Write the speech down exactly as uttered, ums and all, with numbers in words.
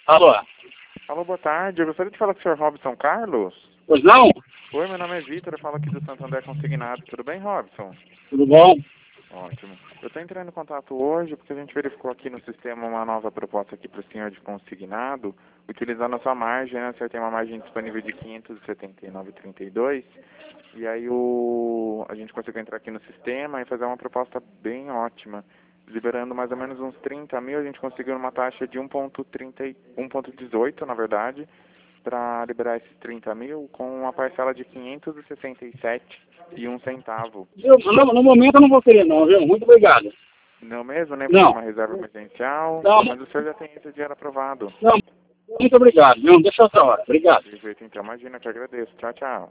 Alô? Alô, boa tarde. Eu gostaria de falar com o senhor Robson Carlos. Pois não? Oi, meu nome é Vitor, eu falo aqui do Santander Consignado. Tudo bem, Robson? Tudo bom? Ótimo. Eu estou entrando em contato hoje porque a gente verificou aqui no sistema uma nova proposta aqui para o senhor de consignado, utilizando a sua margem, né? O senhor tem uma margem disponível de quinhentos e setenta e nove vírgula trinta e dois. E aí o... a gente conseguiu entrar aqui no sistema e fazer uma proposta bem ótima. Liberando mais ou menos uns trinta mil, a gente conseguiu uma taxa de um vírgula dezoito, na verdade, para liberar esses trinta mil com uma parcela de quinhentos e sessenta e sete e um centavo. Eu, no, no momento eu não vou querer não, viu? Muito obrigado. Não mesmo, nem fazer Não. uma reserva emergencial, Não, mas o senhor já tem esse dinheiro aprovado. não. Muito obrigado. Não, deixa outra hora. Obrigado. De jeito então, imagina, que agradeço. Tchau, tchau.